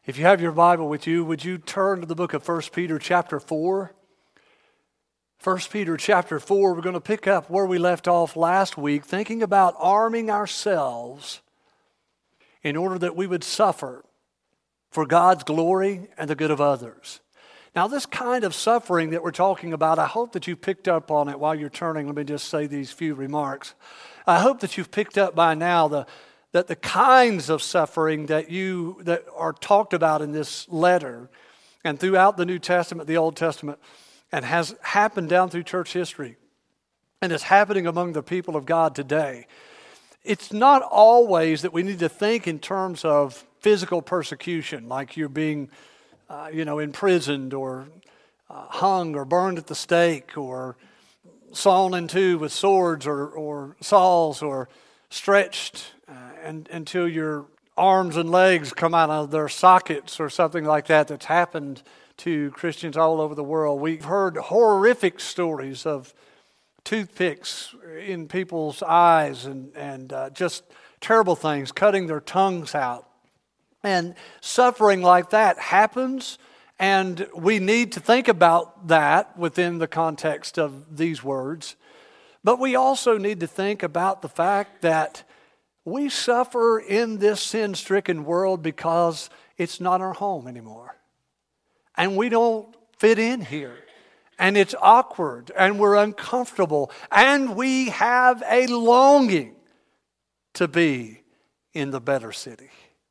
If you have your Bible with you, would you turn to the book of 1 Peter chapter 4? 1 Peter chapter 4, we're going to pick up where we left off last week, thinking about arming ourselves in order that we would suffer for God's glory and the good of others. Now, this kind of suffering that we're talking about, I hope that you picked up on it while you're turning. Let me just say these few remarks. I hope that you've picked up by now that the kinds of suffering that are talked about in this letter and throughout the New Testament, the Old Testament, and has happened down through church history and is happening among the people of God today. It's not always that we need to think in terms of physical persecution, like you're being imprisoned or hung or burned at the stake or sawn in two with swords or saws or stretched until your arms and legs come out of their sockets or something like that that's happened to Christians all over the world. We've heard horrific stories of toothpicks in people's eyes and just terrible things, cutting their tongues out. And suffering like that happens, and we need to think about that within the context of these words. But we also need to think about the fact that we suffer in this sin-stricken world because it's not our home anymore. And we don't fit in here. And it's awkward, and we're uncomfortable, and we have a longing to be in the better city.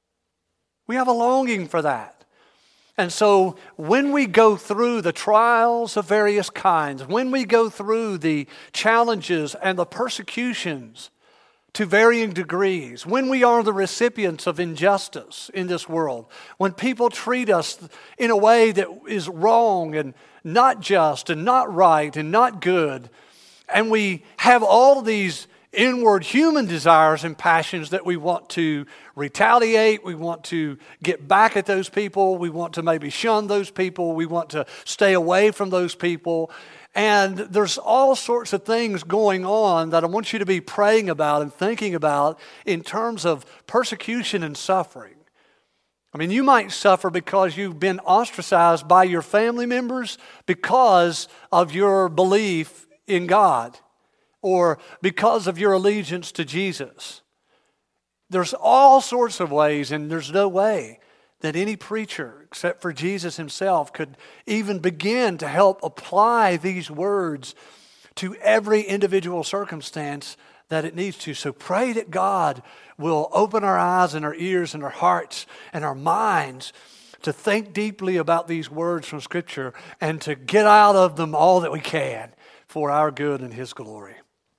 We have a longing for that. And so when we go through the trials of various kinds, when we go through the challenges and the persecutions to varying degrees, when we are the recipients of injustice in this world, when people treat us in a way that is wrong and not just and not right and not good, and we have all of these inward human desires and passions that we want to retaliate, we want to get back at those people, we want to maybe shun those people, we want to stay away from those people. And there's all sorts of things going on that I want you to be praying about and thinking about in terms of persecution and suffering. I mean, you might suffer because you've been ostracized by your family members because of your belief in God or because of your allegiance to Jesus. There's all sorts of ways, and there's no way that any preacher, except for Jesus himself, could even begin to help apply these words to every individual circumstance that it needs to. So pray that God will open our eyes and our ears and our hearts and our minds to think deeply about these words from Scripture and to get out of them all that we can for our good and His glory.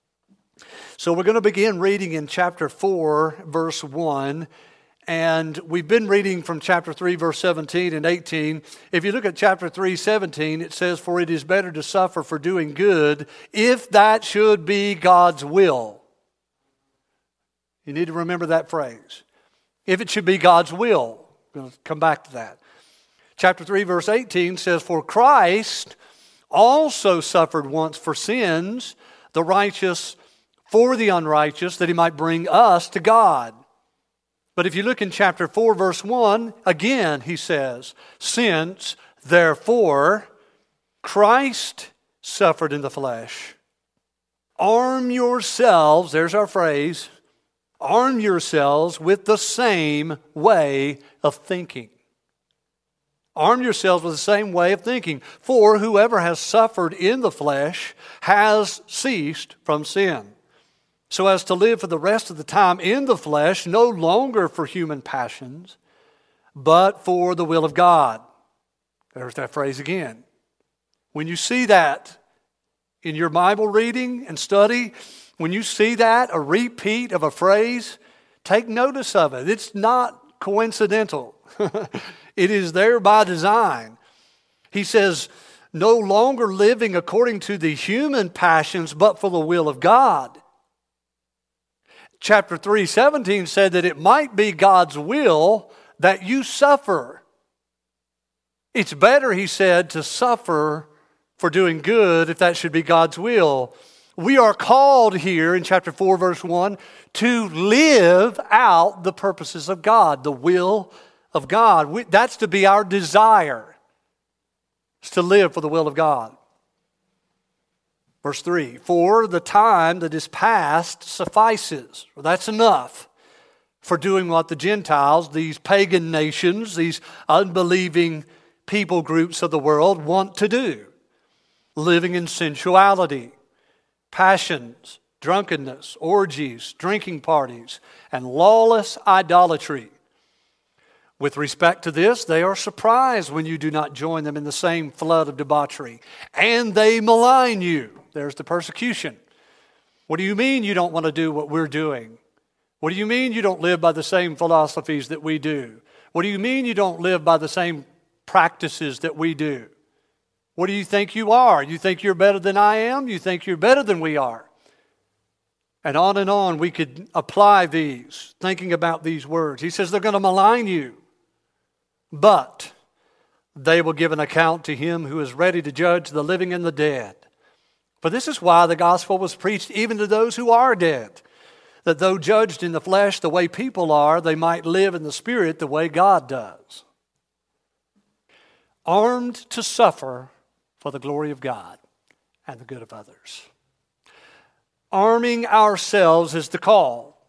So we're going to begin reading in chapter 4, verse 1. And we've been reading from chapter 3, verse 17 and 18. If you look at chapter 3, 17, it says, "For it is better to suffer for doing good, if that should be God's will." You need to remember that phrase. If it should be God's will. I'm going to come back to that. Chapter 3, verse 18 says, "For Christ also suffered once for sins, the righteous for the unrighteous, that He might bring us to God." But if you look in chapter 4, verse 1, again he says, "Since, therefore, Christ suffered in the flesh, arm yourselves," there's our phrase, "arm yourselves with the same way of thinking." Arm yourselves with the same way of thinking. "For whoever has suffered in the flesh has ceased from sin, so as to live for the rest of the time in the flesh, no longer for human passions, but for the will of God." There's that phrase again. When you see that in your Bible reading and study, when you see that, a repeat of a phrase, take notice of it. It's not coincidental. It is there by design. He says, no longer living according to the human passions, but for the will of God. Chapter 3:17 said that it might be God's will that you suffer. It's better, he said, to suffer for doing good if that should be God's will. We are called here in chapter 4, verse 1, to live out the purposes of God, the will of God. That's to be our desire, is to live for the will of God. Verse 3, for the time that is past suffices. Well, that's enough for doing what the Gentiles, these pagan nations, these unbelieving people groups of the world want to do. Living in sensuality, passions, drunkenness, orgies, drinking parties, and lawless idolatry. With respect to this, they are surprised when you do not join them in the same flood of debauchery, and they malign you. There's the persecution. What do you mean you don't want to do what we're doing? What do you mean you don't live by the same philosophies that we do? What do you mean you don't live by the same practices that we do? What do you think you are? You think you're better than I am? You think you're better than we are? And on we could apply these, thinking about these words. He says they're going to malign you, but they will give an account to him who is ready to judge the living and the dead. For this is why the gospel was preached even to those who are dead, that though judged in the flesh the way people are, they might live in the spirit the way God does. Armed to suffer for the glory of God and the good of others. Arming ourselves is the call.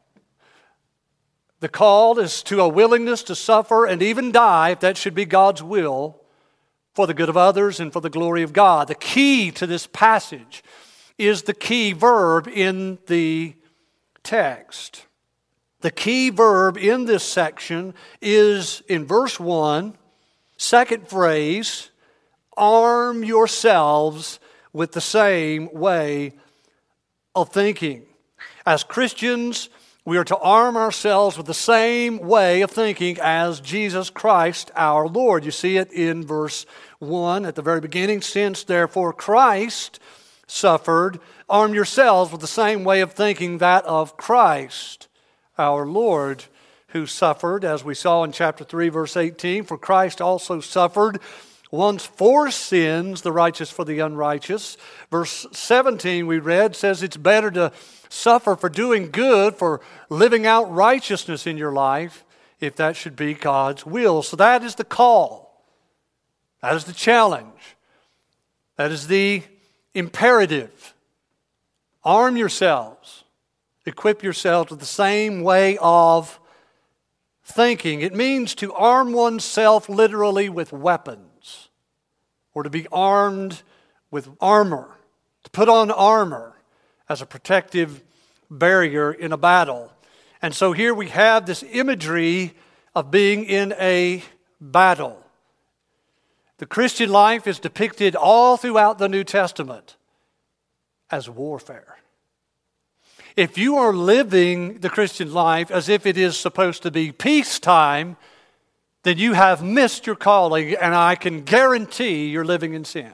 The call is to a willingness to suffer and even die, if that should be God's will, for the good of others and for the glory of God. The key to this passage is the key verb in the text. The key verb in this section is in verse 1, second phrase, arm yourselves with the same way of thinking. As Christians, we are to arm ourselves with the same way of thinking as Jesus Christ our Lord. You see it in verse 1 at the very beginning. Since therefore Christ suffered, arm yourselves with the same way of thinking, that of Christ our Lord, who suffered, as we saw in chapter 3, verse 18. For Christ also suffered once for sins, the righteous for the unrighteous. Verse 17 we read says it's better to suffer for doing good, for living out righteousness in your life, if that should be God's will. So that is the call. That is the challenge. That is the imperative. Arm yourselves. Equip yourselves with the same way of thinking. It means to arm oneself literally with weapons, or to be armed with armor, to put on armor as a protective barrier in a battle. And so here we have this imagery of being in a battle. The Christian life is depicted all throughout the New Testament as warfare. If you are living the Christian life as if it is supposed to be peacetime, then you have missed your calling, and I can guarantee you're living in sin.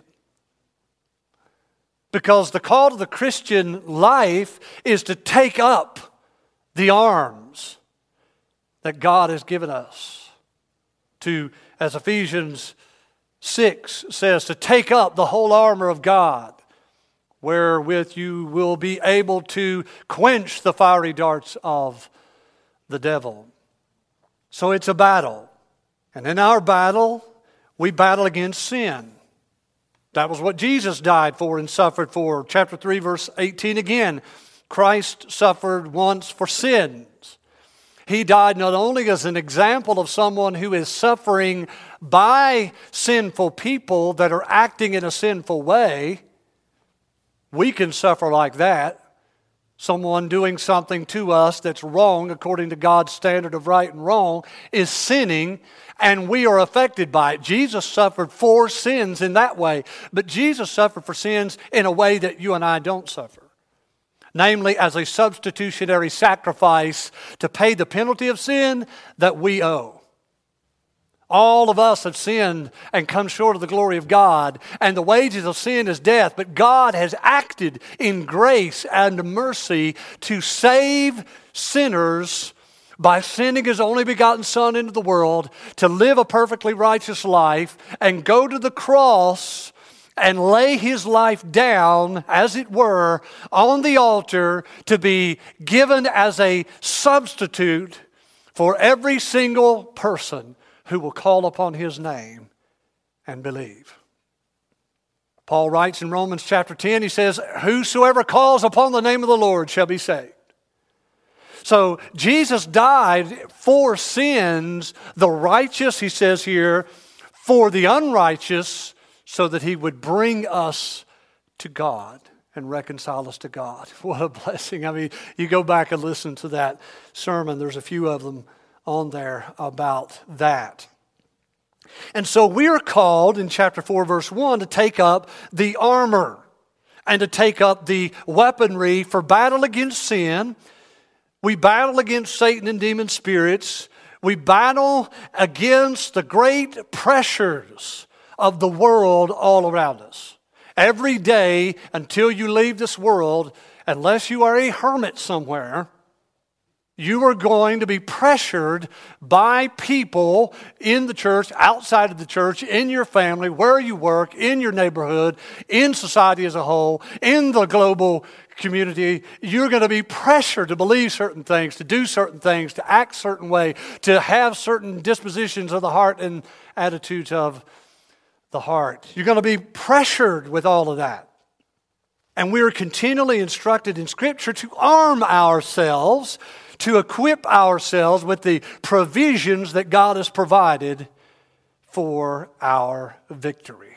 Because the call to the Christian life is to take up the arms that God has given us. To, as Ephesians 6 says, to take up the whole armor of God, wherewith you will be able to quench the fiery darts of the devil. So it's a battle. And in our battle, we battle against sin. That was what Jesus died for and suffered for. Chapter 3, verse 18 again. Christ suffered once for sins. He died not only as an example of someone who is suffering by sinful people that are acting in a sinful way. We can suffer like that. Someone doing something to us that's wrong according to God's standard of right and wrong is sinning, and we are affected by it. Jesus suffered for sins in that way, but Jesus suffered for sins in a way that you and I don't suffer. Namely, as a substitutionary sacrifice to pay the penalty of sin that we owe. All of us have sinned and come short of the glory of God, and the wages of sin is death. But God has acted in grace and mercy to save sinners by sending His only begotten Son into the world to live a perfectly righteous life and go to the cross and lay His life down, as it were, on the altar to be given as a substitute for every single person who will call upon his name and believe. Paul writes in Romans chapter 10, he says, whosoever calls upon the name of the Lord shall be saved. So Jesus died for sins, the righteous, he says here, for the unrighteous, so that he would bring us to God and reconcile us to God. What a blessing. I mean, you go back and listen to that sermon. There's a few of them on there about that. And so we are called in chapter 4, verse 1, to take up the armor and to take up the weaponry for battle against sin. We battle against Satan and demon spirits. We battle against the great pressures of the world all around us. Every day until you leave this world, unless you are a hermit somewhere, you are going to be pressured by people in the church, outside of the church, in your family, where you work, in your neighborhood, in society as a whole, in the global community. You're going to be pressured to believe certain things, to do certain things, to act a certain way, to have certain dispositions of the heart and attitudes of the heart. You're going to be pressured with all of that. And we are continually instructed in Scripture to arm ourselves, to equip ourselves with the provisions that God has provided for our victory.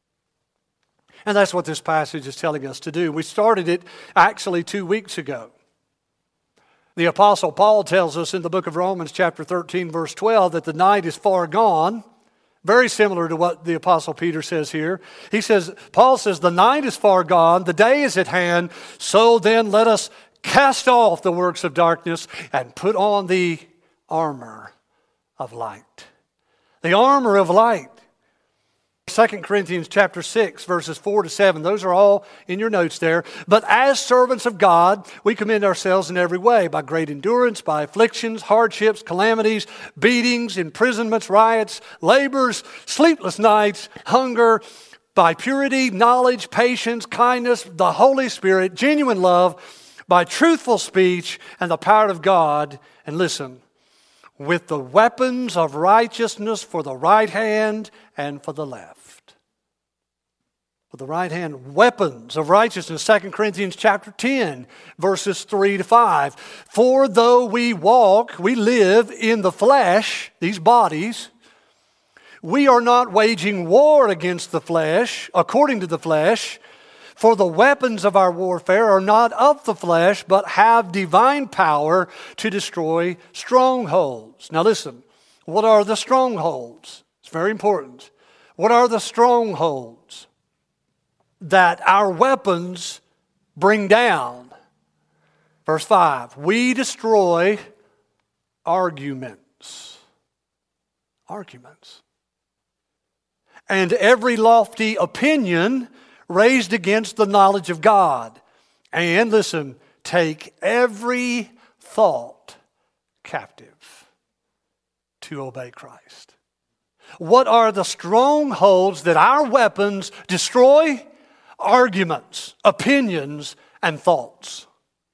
And that's what this passage is telling us to do. We started it actually 2 weeks ago. The Apostle Paul tells us in the book of Romans chapter 13 verse 12 that the night is far gone. Very similar to what the Apostle Peter says here. Paul says, the night is far gone, the day is at hand, so then let us cast off the works of darkness and put on the armor of light. The armor of light. 2 Corinthians chapter 6, verses 4 to 7. Those are all in your notes there. But as servants of God, we commend ourselves in every way, by great endurance, by afflictions, hardships, calamities, beatings, imprisonments, riots, labors, sleepless nights, hunger, by purity, knowledge, patience, kindness, the Holy Spirit, genuine love, by truthful speech and the power of God. And listen, with the weapons of righteousness for the right hand and for the left. For the right hand, weapons of righteousness. 2 Corinthians chapter 10, verses 3 to 5. For though we live in the flesh, these bodies, we are not waging war against the flesh, according to the flesh. For the weapons of our warfare are not of the flesh, but have divine power to destroy strongholds. Now listen, what are the strongholds? It's very important. What are the strongholds that our weapons bring down? Verse 5, we destroy arguments. Arguments. And every lofty opinion raised against the knowledge of God. And listen, take every thought captive to obey Christ. What are the strongholds that our weapons destroy? Arguments, opinions, and thoughts.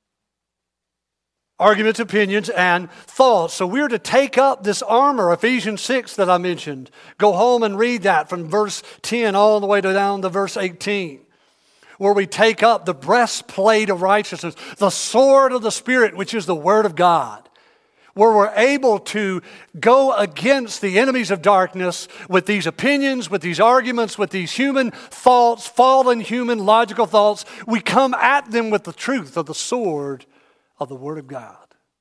Arguments, opinions, and thoughts. So we're to take up this armor, Ephesians 6 that I mentioned. Go home and read that from verse 10 all the way down to verse 18. Where we take up the breastplate of righteousness, the sword of the Spirit, which is the Word of God. Where we're able to go against the enemies of darkness with these opinions, with these arguments, with these human thoughts, fallen human logical thoughts. We come at them with the truth of the sword of the Word of God.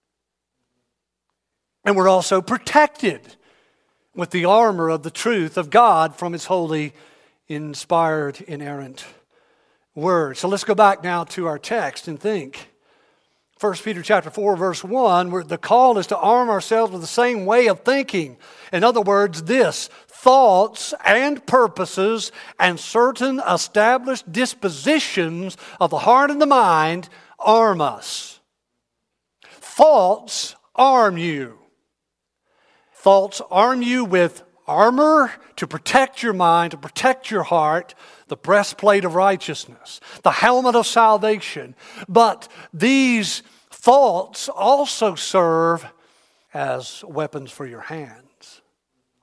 And we're also protected with the armor of the truth of God from His holy, inspired, inerrant Word. So let's go back now to our text and think. 1 Peter chapter 4, verse 1, where the call is to arm ourselves with the same way of thinking. In other words, this, thoughts and purposes and certain established dispositions of the heart and the mind arm us. Thoughts arm you. Thoughts arm you with armor to protect your mind, to protect your heart, the breastplate of righteousness, the helmet of salvation. But these thoughts also serve as weapons for your hands.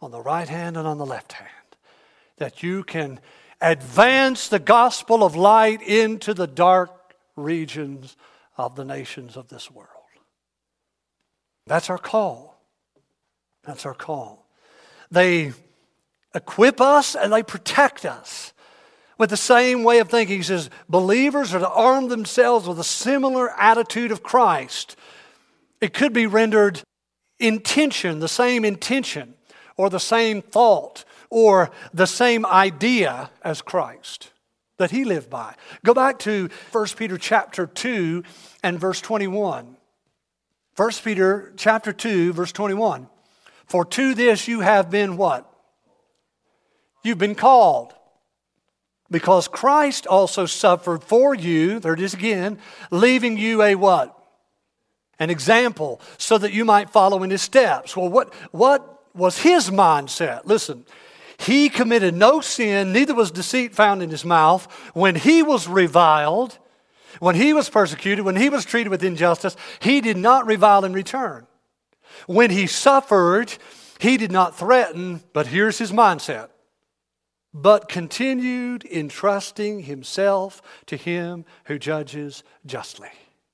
on the right hand and on the left hand, that you can advance the gospel of light into the dark regions of the nations of this world. That's our call. That's our call. They equip us and they protect us with the same way of thinking. He says, believers are to arm themselves with a similar attitude of Christ. It could be rendered intention, the same intention, or the same thought, or the same idea as Christ that he lived by. Go back to 1 Peter chapter 2 and verse 21. 1 Peter chapter 2, verse 21. For to this you have been what? You've been called. Because Christ also suffered for you, there it is again, leaving you a what? An example, so that you might follow in his steps. Well, what was his mindset? Listen, he committed no sin, neither was deceit found in his mouth. When he was reviled, when he was persecuted, when he was treated with injustice, he did not revile in return. When he suffered, he did not threaten, but here's his mindset. But continued entrusting himself to him who judges justly.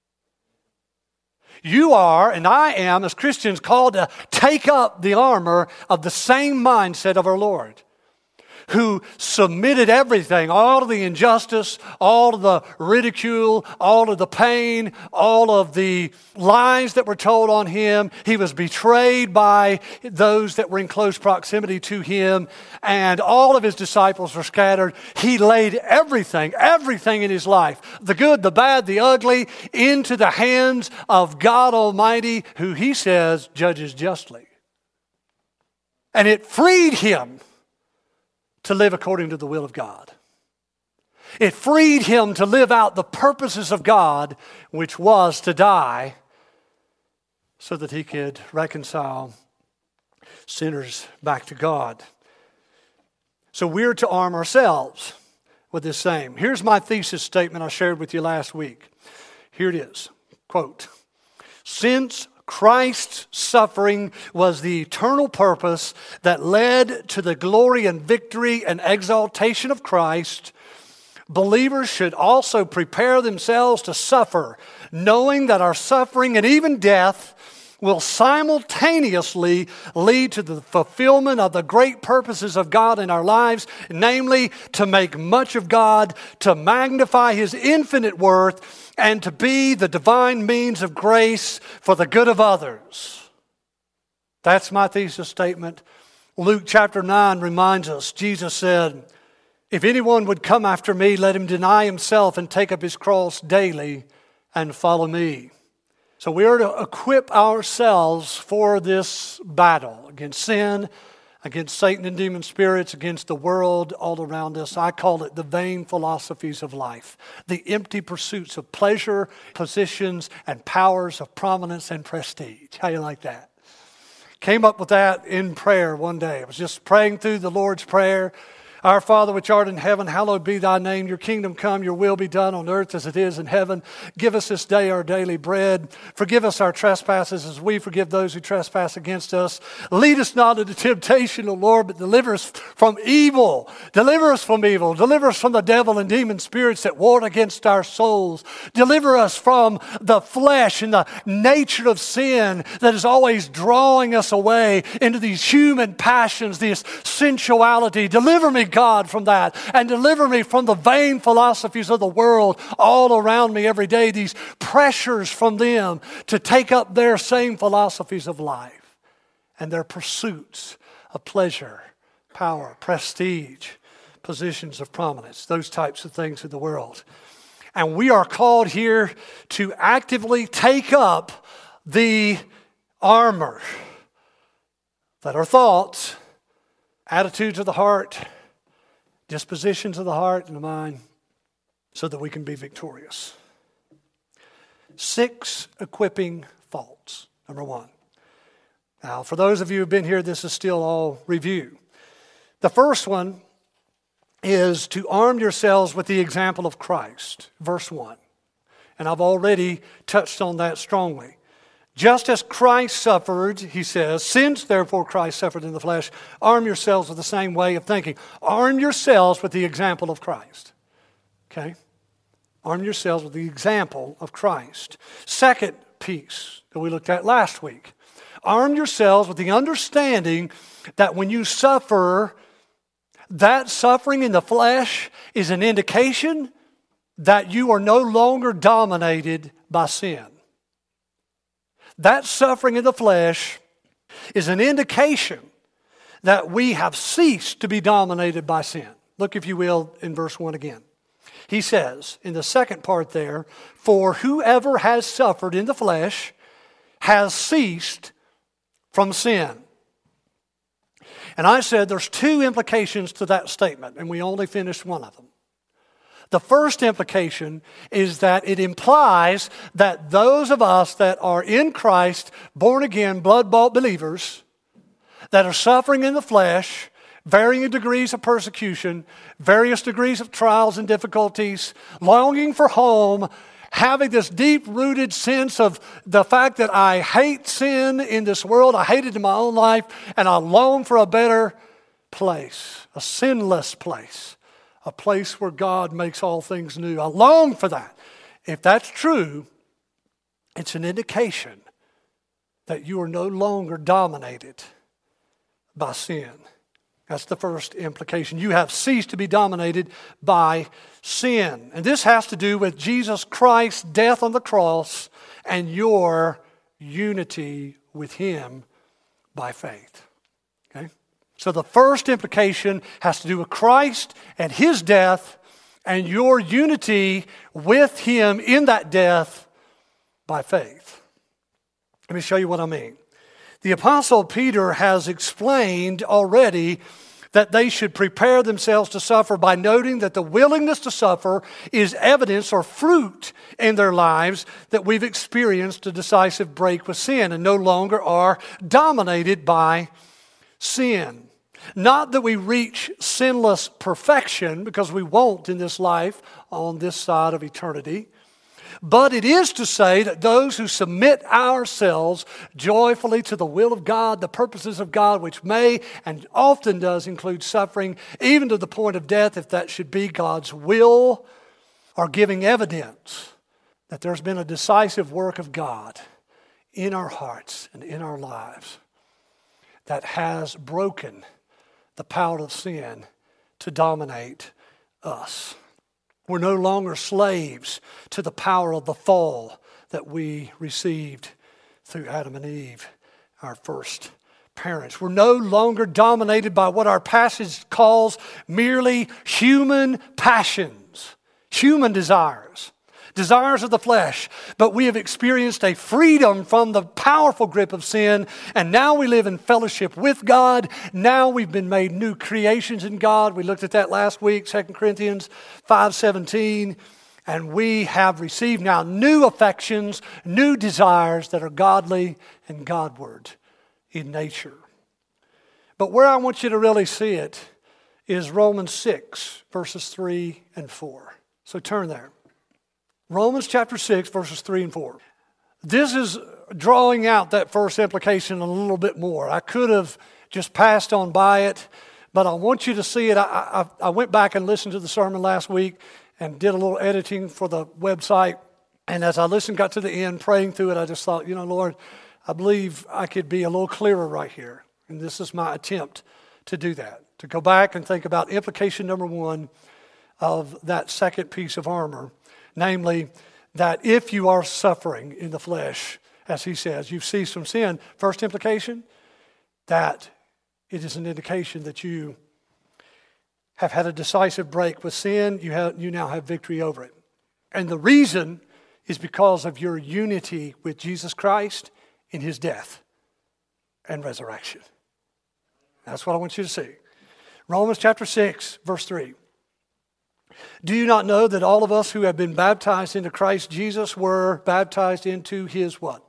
You are, and I am, as Christians, called to take up the armor of the same mindset of our Lord, who submitted everything, all of the injustice, all of the ridicule, all of the pain, all of the lies that were told on him. He was betrayed by those that were in close proximity to him, and all of his disciples were scattered. He laid everything in his life, the good, the bad, the ugly, into the hands of God Almighty, who he says judges justly. And it freed him to live according to the will of God. It freed him to live out the purposes of God, which was to die so that he could reconcile sinners back to God. So we're to arm ourselves with this same. Here's my thesis statement I shared with you last week. Here it is. Quote, since Christ's suffering was the eternal purpose that led to the glory and victory and exaltation of Christ, believers should also prepare themselves to suffer, knowing that our suffering and even death will simultaneously lead to the fulfillment of the great purposes of God in our lives, namely to make much of God, to magnify his infinite worth, and to be the divine means of grace for the good of others. That's my thesis statement. Luke chapter 9 reminds us, Jesus said, if anyone would come after me, let him deny himself and take up his cross daily and follow me. So we are to equip ourselves for this battle against sin, against Satan and demon spirits, against the world all around us. I call it the vain philosophies of life, the empty pursuits of pleasure, positions, and powers of prominence and prestige. How you like that? Came up with that in prayer one day. I was just praying through the Lord's Prayer. Our Father which art in heaven, hallowed be thy name. Your kingdom come, your will be done on earth as it is in heaven. Give us this day our daily bread. Forgive us our trespasses as we forgive those who trespass against us. Lead us not into temptation, O Lord, but deliver us from evil. Deliver us from evil. Deliver us from the devil and demon spirits that war against our souls. Deliver us from the flesh and the nature of sin that is always drawing us away into these human passions, this sensuality. Deliver me, God, from that, and deliver me from the vain philosophies of the world all around me every day, these pressures from them to take up their same philosophies of life and their pursuits of pleasure, power, prestige, positions of prominence, those types of things in the world. And we are called here to actively take up the armor that are thoughts, attitudes of the heart, dispositions of the heart and the mind, so that we can be victorious. 6 equipping thoughts. Number 1. Now, for those of you who have been here, this is still all review. The first one is to arm yourselves with the example of Christ. Verse 1. And I've already touched on that strongly. Just as Christ suffered, he says, since therefore Christ suffered in the flesh, arm yourselves with the same way of thinking. Arm yourselves with the example of Christ. Okay? Arm yourselves with the example of Christ. Second piece that we looked at last week. Arm yourselves with the understanding that when you suffer, that suffering in the flesh is an indication that you are no longer dominated by sin. That suffering in the flesh is an indication that we have ceased to be dominated by sin. Look, if you will, in verse 1 again. He says, in the second part there, for whoever has suffered in the flesh has ceased from sin. And I said there's two implications to that statement, and we only finished one of them. The first implication is that it implies that those of us that are in Christ, born again, blood-bought believers, that are suffering in the flesh, varying degrees of persecution, various degrees of trials and difficulties, longing for home, having this deep-rooted sense of the fact that I hate sin in this world, I hate it in my own life, and I long for a better place, a sinless place. A place where God makes all things new. I long for that. If that's true, it's an indication that you are no longer dominated by sin. That's the first implication. You have ceased to be dominated by sin. And this has to do with Jesus Christ's death on the cross and your unity with Him by faith. Okay? So the first implication has to do with Christ and His death and your unity with Him in that death by faith. Let me show you what I mean. The Apostle Peter has explained already that they should prepare themselves to suffer by noting that the willingness to suffer is evidence or fruit in their lives that we've experienced a decisive break with sin and no longer are dominated by sin. Not that we reach sinless perfection, because we won't in this life on this side of eternity, but it is to say that those who submit ourselves joyfully to the will of God, the purposes of God, which may and often does include suffering, even to the point of death, if that should be God's will, are giving evidence that there's been a decisive work of God in our hearts and in our lives that has broken the power of sin to dominate us. We're no longer slaves to the power of the fall that we received through Adam and Eve, our first parents. We're no longer dominated by what our passage calls merely human passions, human desires. Desires of the flesh, but we have experienced a freedom from the powerful grip of sin, and now we live in fellowship with God. Now we've been made new creations in God. We looked at that last week, 2 Corinthians 5:17, and we have received now new affections, new desires that are godly and Godward in nature. But where I want you to really see it is Romans 6, verses 3 and 4. So turn there. Romans chapter 6, verses 3 and 4. This is drawing out that first implication a little bit more. I could have just passed on by it, but I want you to see it. I went back and listened to the sermon last week and did a little editing for the website. And as I listened, got to the end, praying through it, I just thought, Lord, I believe I could be a little clearer right here. And this is my attempt to do that, to go back and think about implication number one of that second piece of armor. Namely, that if you are suffering in the flesh, as he says, you've ceased from sin. First implication, that it is an indication that you have had a decisive break with sin. You now have victory over it. And the reason is because of your unity with Jesus Christ in His death and resurrection. That's what I want you to see. Romans chapter 6, verse 3. Do you not know that all of us who have been baptized into Christ Jesus were baptized into His what?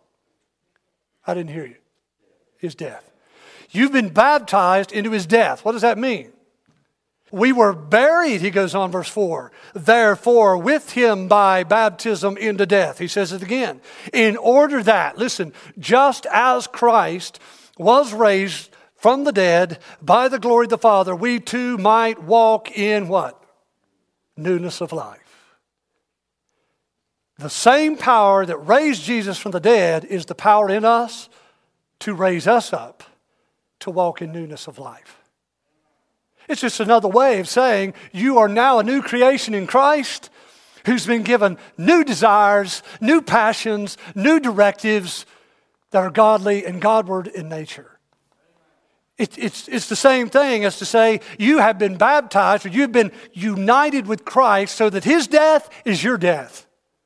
I didn't hear you. His death. You've been baptized into His death. What does that mean? We were buried, he goes on, verse 4, therefore with him by baptism into death. He says it again. In order that, listen, just as Christ was raised from the dead by the glory of the Father, we too might walk in what? Newness of life. The same power that raised Jesus from the dead is the power in us to raise us up to walk in newness of life. It's just another way of saying you are now a new creation in Christ who's been given new desires, new passions, new directives that are godly and Godward in nature. It's the same thing as to say you have been baptized or you've been united with Christ so that his death is your death.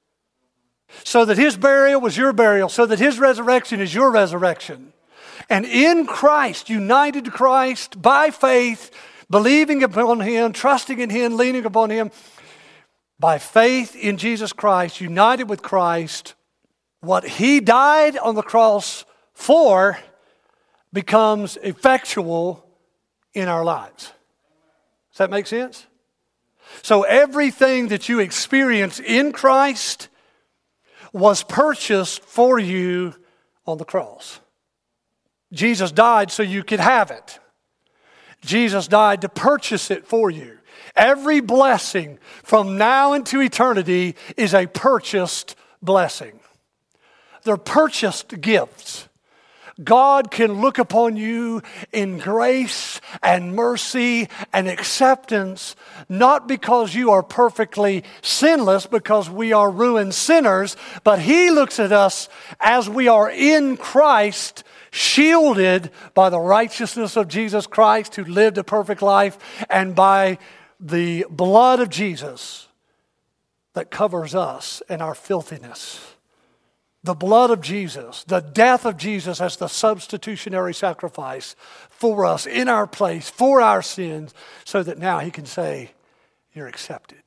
So that his burial was your burial. So that his resurrection is your resurrection. And in Christ, united to Christ by faith, believing upon him, trusting in him, leaning upon him, by faith in Jesus Christ, united with Christ, what he died on the cross for becomes effectual in our lives. Does that make sense? So everything that you experience in Christ was purchased for you on the cross. Jesus died so you could have it. Jesus died to purchase it for you. Every blessing from now into eternity is a purchased blessing. They're purchased gifts. God can look upon you in grace and mercy and acceptance, not because you are perfectly sinless, because we are ruined sinners, but he looks at us as we are in Christ, shielded by the righteousness of Jesus Christ who lived a perfect life and by the blood of Jesus that covers us and our filthiness. The blood of Jesus, the death of Jesus as the substitutionary sacrifice for us in our place, for our sins, so that now he can say, you're accepted.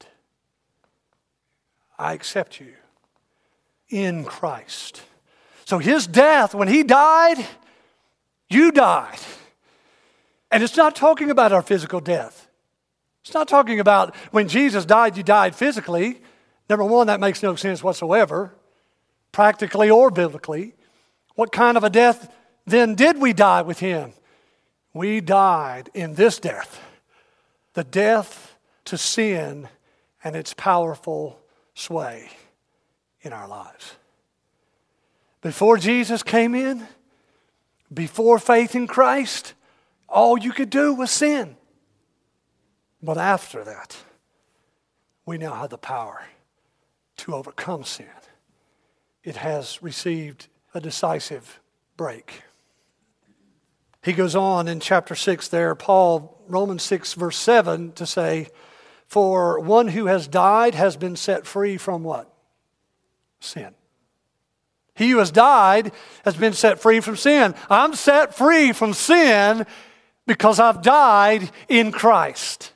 I accept you in Christ. So his death, when he died, you died. And it's not talking about our physical death. It's not talking about when Jesus died, you died physically. Number one, that makes no sense whatsoever, practically or biblically. What kind of a death then did we die with him? We died in this death, the death to sin and its powerful sway in our lives. Before Jesus came in, before faith in Christ, all you could do was sin. But after that, we now have the power to overcome sin. It has received a decisive break. He goes on in chapter 6 there, Paul, Romans 6 verse 7, to say, for one who has died has been set free from what? Sin. He who has died has been set free from sin. I'm set free from sin because I've died in Christ.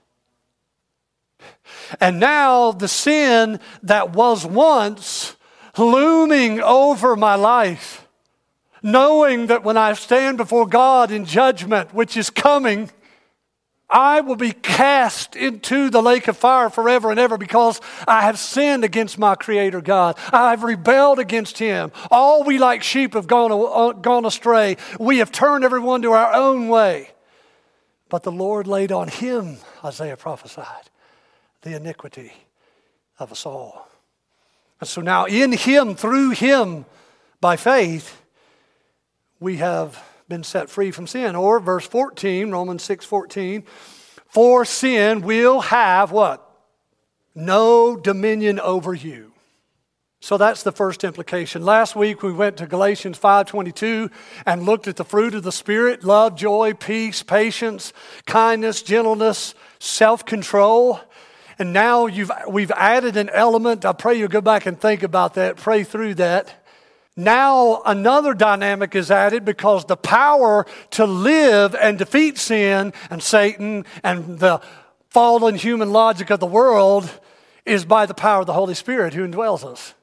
And now the sin that was once looming over my life, knowing that when I stand before God in judgment, which is coming, I will be cast into the lake of fire forever and ever because I have sinned against my Creator God. I have rebelled against him. All we like sheep have gone astray. We have turned everyone to our own way. But the Lord laid on him, Isaiah prophesied, the iniquity of us all. And so now in him, through him, by faith, we have been set free from sin. Or verse 14, Romans 6:14, for sin will have what? No dominion over you. So that's the first implication. Last week we went to Galatians 5:22 and looked at the fruit of the Spirit: love, joy, peace, patience, kindness, gentleness, self-control. And now we've added an element. I pray you'll go back and think about that, pray through that. Now another dynamic is added because the power to live and defeat sin and Satan and the fallen human logic of the world is by the power of the Holy Spirit who indwells us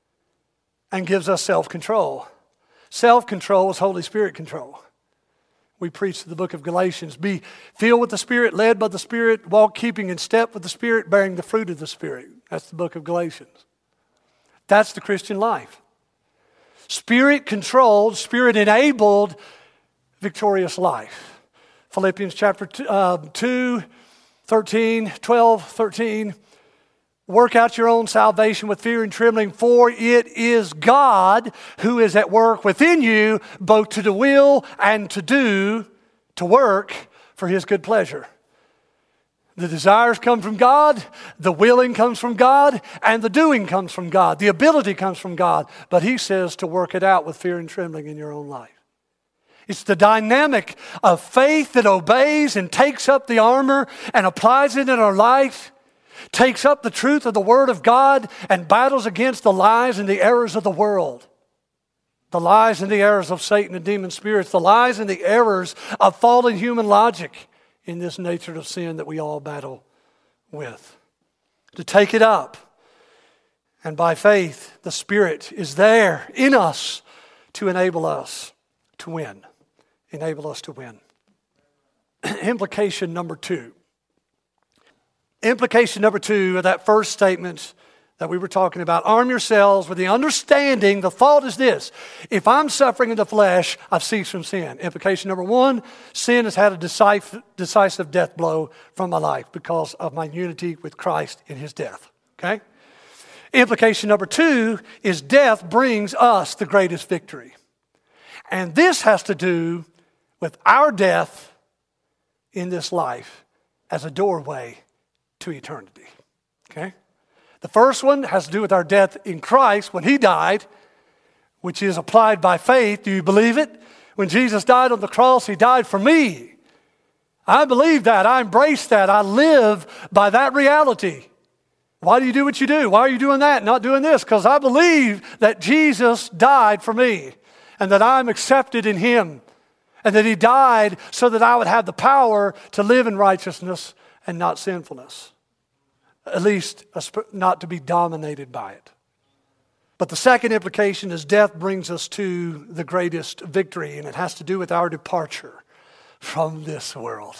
and gives us self-control. Self-control is Holy Spirit control. We preach the book of Galatians. Be filled with the Spirit, led by the Spirit, walk keeping in step with the Spirit, bearing the fruit of the Spirit. That's the book of Galatians. That's the Christian life. Spirit-controlled, Spirit-enabled, victorious life. Philippians chapter 2, 13, 12, 13. Work out your own salvation with fear and trembling, for it is God who is at work within you, both to the will and to do, to work for His good pleasure. The desires come from God, the willing comes from God, and the doing comes from God. The ability comes from God. But He says to work it out with fear and trembling in your own life. It's the dynamic of faith that obeys and takes up the armor and applies it in our life, takes up the truth of the Word of God and battles against the lies and the errors of the world. The lies and the errors of Satan and demon spirits, the lies and the errors of fallen human logic in this nature of sin that we all battle with. To take it up. And by faith, the Spirit is there in us to enable us to win. Enable us to win. Implication number 2. Implication number 2 of that first statement that we were talking about. Arm yourselves with the understanding. The thought is this. If I'm suffering in the flesh, I've ceased from sin. Implication number 1, sin has had a decisive death blow from my life because of my unity with Christ in His death. Okay? Implication number 2 is death brings us the greatest victory. And this has to do with our death in this life as a doorway to eternity. Okay? The first one has to do with our death in Christ when He died, which is applied by faith. Do you believe it? When Jesus died on the cross, He died for me. I believe that. I embrace that. I live by that reality. Why do you do what you do? Why are you doing that and not doing this? Because I believe that Jesus died for me and that I'm accepted in Him and that He died so that I would have the power to live in righteousness and not sinfulness. At least not to be dominated by it. But the second implication is death brings us to the greatest victory, and it has to do with our departure from this world.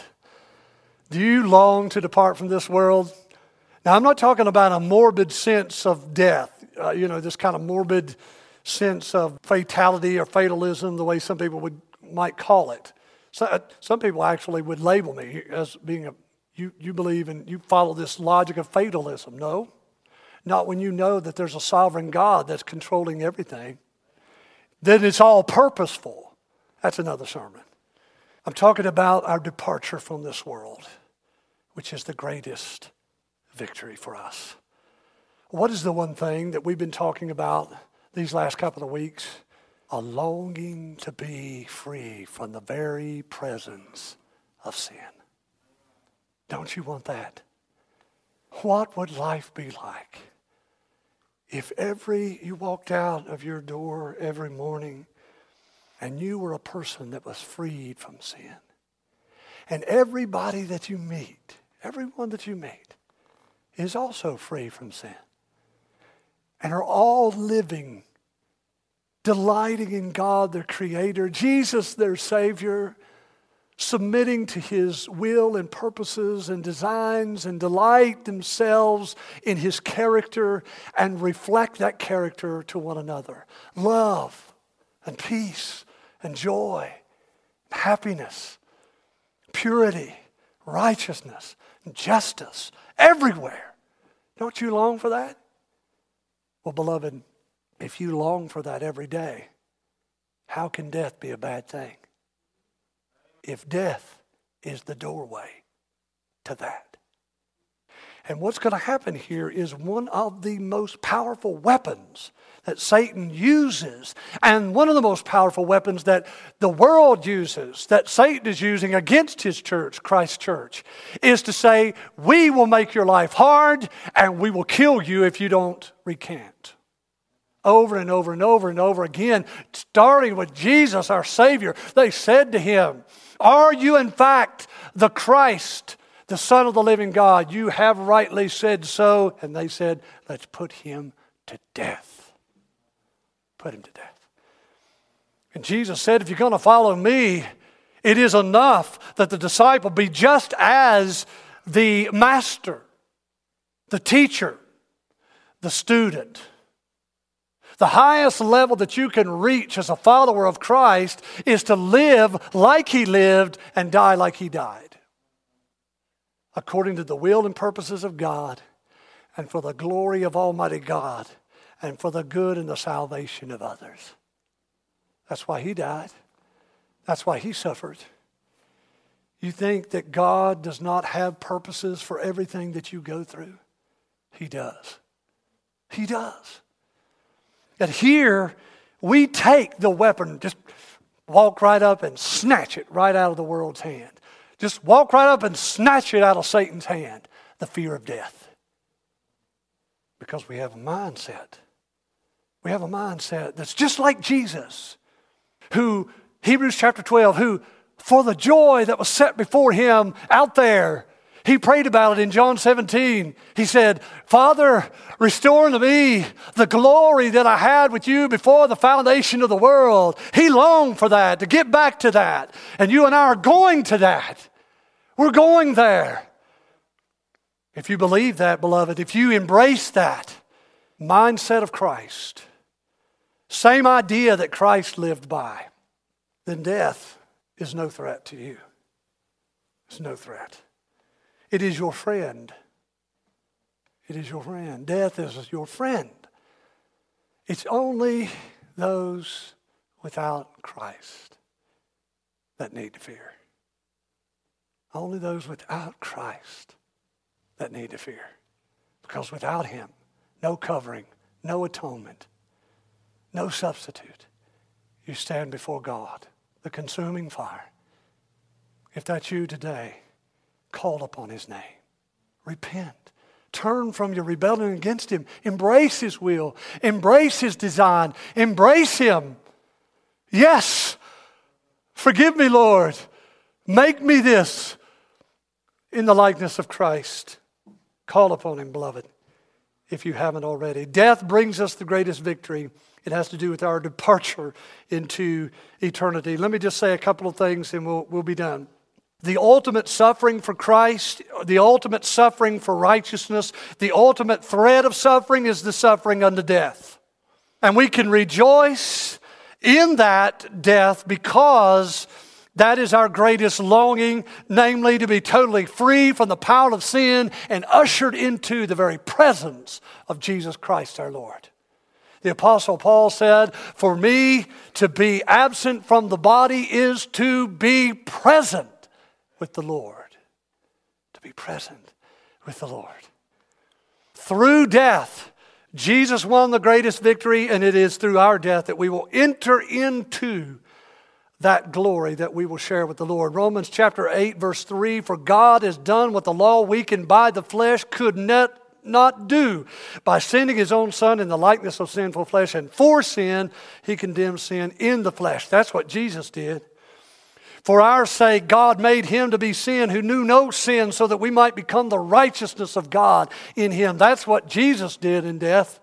Do you long to depart from this world? Now, I'm not talking about a morbid sense of death, this kind of morbid sense of fatality or fatalism, the way some people might call it. So, some people actually would label me as being you believe and you follow this logic of fatalism. No, not when you know that there's a sovereign God that's controlling everything. Then it's all purposeful. That's another sermon. I'm talking about our departure from this world, which is the greatest victory for us. What is the one thing that we've been talking about these last couple of weeks? A longing to be free from the very presence of sin. Don't you want that? What would life be like if you walked out of your door every morning and you were a person that was freed from sin? And everybody that you meet, everyone that you meet, is also free from sin. And are all living, delighting in God, their Creator, Jesus, their Savior, submitting to His will and purposes and designs and delight themselves in His character and reflect that character to one another. Love and peace and joy, happiness, purity, righteousness, and justice everywhere. Don't you long for that? Well, beloved, if you long for that every day, how can death be a bad thing? If death is the doorway to that. And what's going to happen here is one of the most powerful weapons that Satan uses, and one of the most powerful weapons that the world uses, that Satan is using against his church, Christ's church, is to say, we will make your life hard and we will kill you if you don't recant. Over and over and over and over again, starting with Jesus, our Savior, they said to Him, are you in fact the Christ, the Son of the living God? You have rightly said so. And they said, let's put Him to death. Put Him to death. And Jesus said, if you're going to follow me, It is enough that the disciple be just as the master, the teacher, the student. The highest level that you can reach as a follower of Christ is to live like He lived and die like He died, according to the will and purposes of God, and for the glory of Almighty God, and for the good and the salvation of others. That's why He died. That's why He suffered. You think that God does not have purposes for everything that you go through? He does. He does. And here, we take the weapon, just walk right up and snatch it right out of the world's hand. Just walk right up and snatch it out of Satan's hand, the fear of death. Because we have a mindset. We have a mindset that's just like Jesus, who, Hebrews chapter 12, who for the joy that was set before Him out there, He prayed about it in John 17. He said, Father, restore unto me the glory that I had with you before the foundation of the world. He longed for that, to get back to that. And you and I are going to that. We're going there. If you believe that, beloved, if you embrace that mindset of Christ, same idea that Christ lived by, then death is no threat to you. It's no threat. It is your friend. It is your friend. Death is your friend. It's only those without Christ that need to fear. Only those without Christ that need to fear. Because without Him, no covering, no atonement, no substitute, you stand before God, the consuming fire. If that's you today, call upon His name. Repent. Turn from your rebellion against Him. Embrace His will. Embrace His design. Embrace Him. Yes. Forgive me, Lord. Make me this in the likeness of Christ. Call upon Him, beloved, if you haven't already. Death brings us the greatest victory. It has to do with our departure into eternity. Let me just say a couple of things and we'll be done. The ultimate suffering for Christ, the ultimate suffering for righteousness, the ultimate threat of suffering is the suffering unto death. And we can rejoice in that death because that is our greatest longing, namely to be totally free from the power of sin and ushered into the very presence of Jesus Christ our Lord. The Apostle Paul said, for me to be absent from the body is to be present with the Lord. To be present with the Lord. Through death, Jesus won the greatest victory, and it is through our death that we will enter into that glory that we will share with the Lord. Romans chapter 8, verse 3, for God has done what the law weakened by the flesh could not do. By sending His own Son in the likeness of sinful flesh, and for sin, He condemned sin in the flesh. That's what Jesus did. For our sake, God made Him to be sin who knew no sin, so that we might become the righteousness of God in Him. That's what Jesus did in death.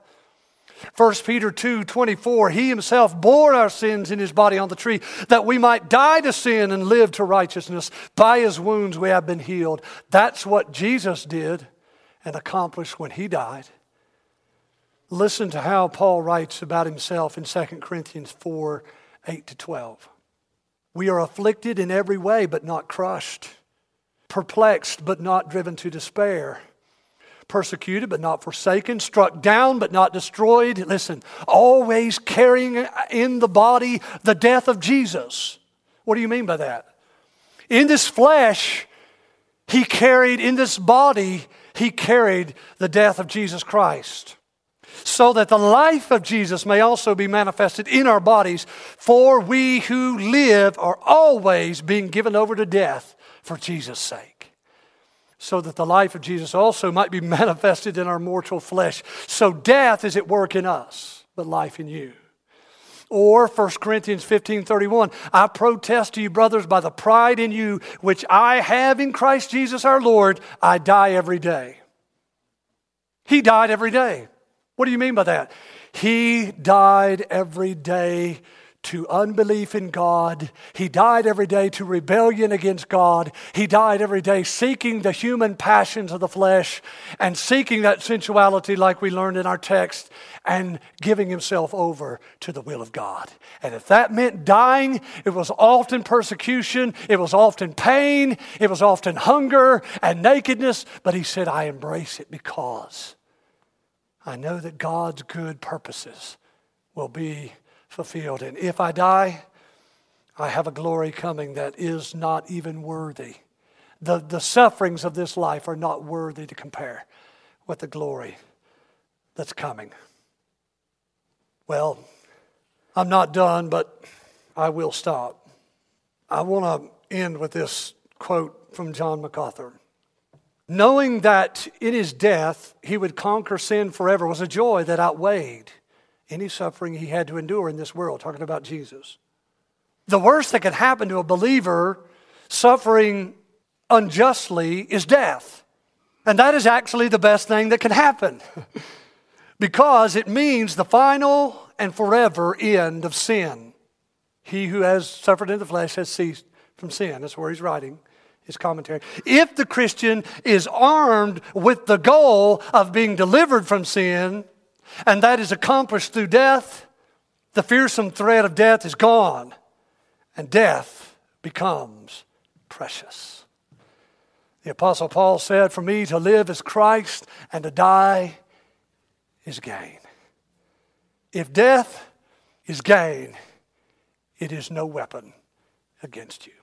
1 Peter 2:24, He Himself bore our sins in His body on the tree, that we might die to sin and live to righteousness. By His wounds we have been healed. That's what Jesus did and accomplished when He died. Listen to how Paul writes about himself in 2 Corinthians 4:8-12. We are afflicted in every way, but not crushed. Perplexed, but not driven to despair. Persecuted, but not forsaken. Struck down, but not destroyed. Listen, always carrying in the body the death of Jesus. What do you mean by that? In this flesh, He carried, in this body, He carried the death of Jesus Christ, so that the life of Jesus may also be manifested in our bodies. For we who live are always being given over to death for Jesus' sake, so that the life of Jesus also might be manifested in our mortal flesh. So death is at work in us, but life in you. Or 1 Corinthians 15:31, I protest to you, brothers, by the pride in you, which I have in Christ Jesus our Lord, I die every day. He died every day. What do you mean by that? He died every day to unbelief in God. He died every day to rebellion against God. He died every day seeking the human passions of the flesh and seeking that sensuality like we learned in our text and giving himself over to the will of God. And if that meant dying, it was often persecution, it was often pain, it was often hunger and nakedness, but he said, I embrace it because I know that God's good purposes will be fulfilled. And if I die, I have a glory coming that is not even worthy. The sufferings of this life are not worthy to compare with the glory that's coming. Well, I'm not done, but I will stop. I want to end with this quote from John MacArthur. Knowing that in his death he would conquer sin forever was a joy that outweighed any suffering he had to endure in this world, talking about Jesus. The worst that can happen to a believer suffering unjustly is death. And that is actually the best thing that can happen because it means the final and forever end of sin. He who has suffered in the flesh has ceased from sin. That's where he's writing his commentary. If the Christian is armed with the goal of being delivered from sin, and that is accomplished through death, the fearsome threat of death is gone, and death becomes precious. The Apostle Paul said, for me to live is Christ, and to die is gain. If death is gain, it is no weapon against you.